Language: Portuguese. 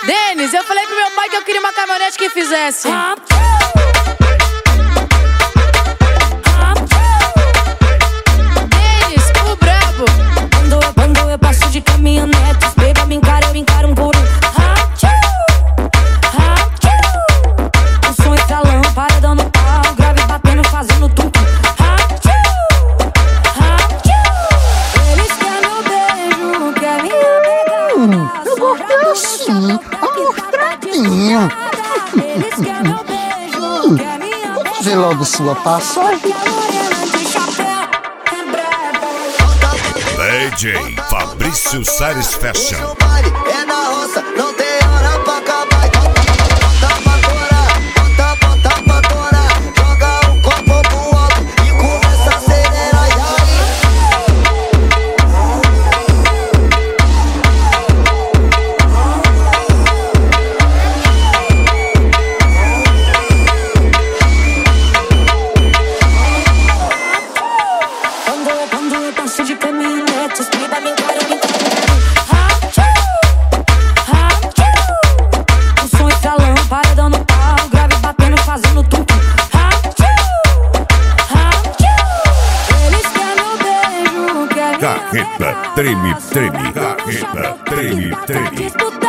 Denis, eu falei pro meu pai que eu queria uma caminhonete que fizesse. Denis, o brabo. Quando eu passo de caminhonete, os beba me encaram, eu encaro um por um. O som estralando, paredão no pau, grave batendo, fazendo tum. Eles querem meu beijo, querem minha pegada. Eu gostei assim, mostradinho. Eles querem meu beijo, querem minha Vou fazer logo sua passagem. DJ Fabrício Salles Fashion. O baile é na roça, não tem hora pra acabar. Bota pra torar. Joga um copo pro alto e começa a acelerar. Quando eu passo de caminhonete, os beba me encaram, eu encaro. O som estralando, paredão no pau, grave batendo, fazendo tum. Eles querem meu beijo, querem minha Carreta, treme, treme. Carreta, treme, treme. disputa.